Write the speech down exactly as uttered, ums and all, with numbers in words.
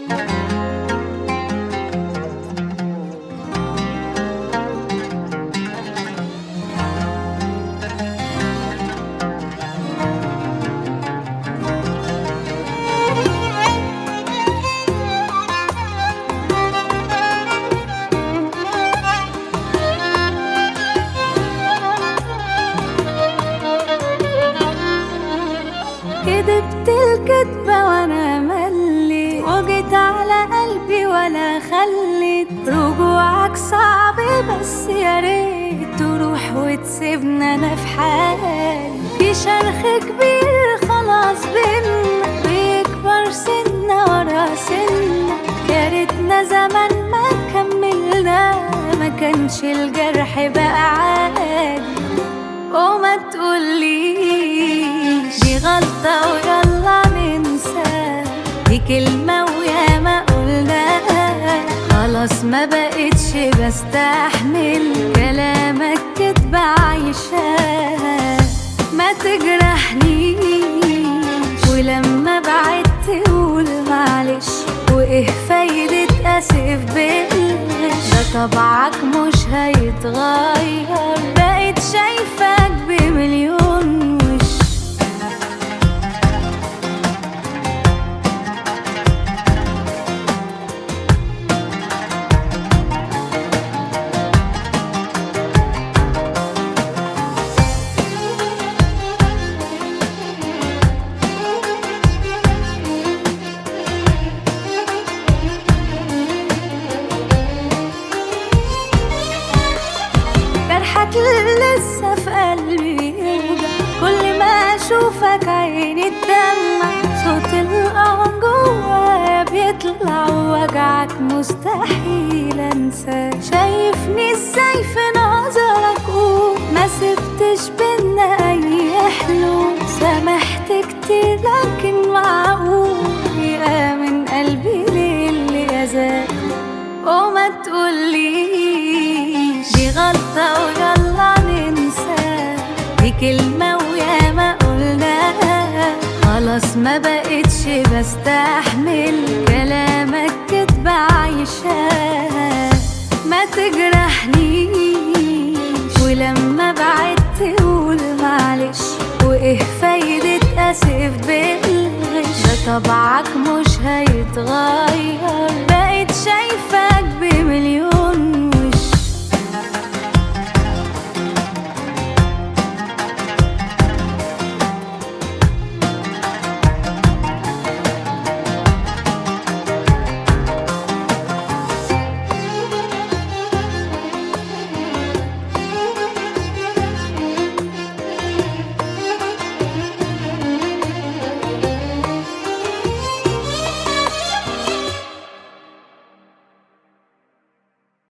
كدبت الكدبة وانا ملي وجيت على قلبي ولا خليت رجوعك صعب، بس يا ريت تروح وتسيبنا انا في حالي. في شرخ كبير خلاص بينا بيكبر سنة ورا سنة، يا ريتنا زمان ما كملنا، ما كانش الجرح بقى عادي. وما تقوليش دي غلطة ويلا ننسى، دي كلمة وياما قلناها، خلاص ما بقتش بستحمل كلامك كدبة عايشاها. ما تجرحنيش ولما بعدت تقول معلش، وايه فايدة اسف بالغش، ده طبعك مش هيتغير، بقيت شايفك بمليون وش. جرحك لسه في قلبي يوجع، كل ما اشوفك عيني تدمع، صوت القمر جوايا بيطلع، وجعك مستحيل انساه. شايفني ازاي في نظرك قول، ما سبتش بينا اي حلول، سامحت كتير لكن معقول يامن قلبي للي اذاك. وما تقوليش دي غلطة ويلا ننسى، دي كلمة وياما قلناها، خلاص ما بقتش بستحمل كلامك كدبة عايشاها. ما تجرحنيش ولما بعدت تقول معلش، وايه فايدة اسف بالغش، ده طبعك مش هيتغير،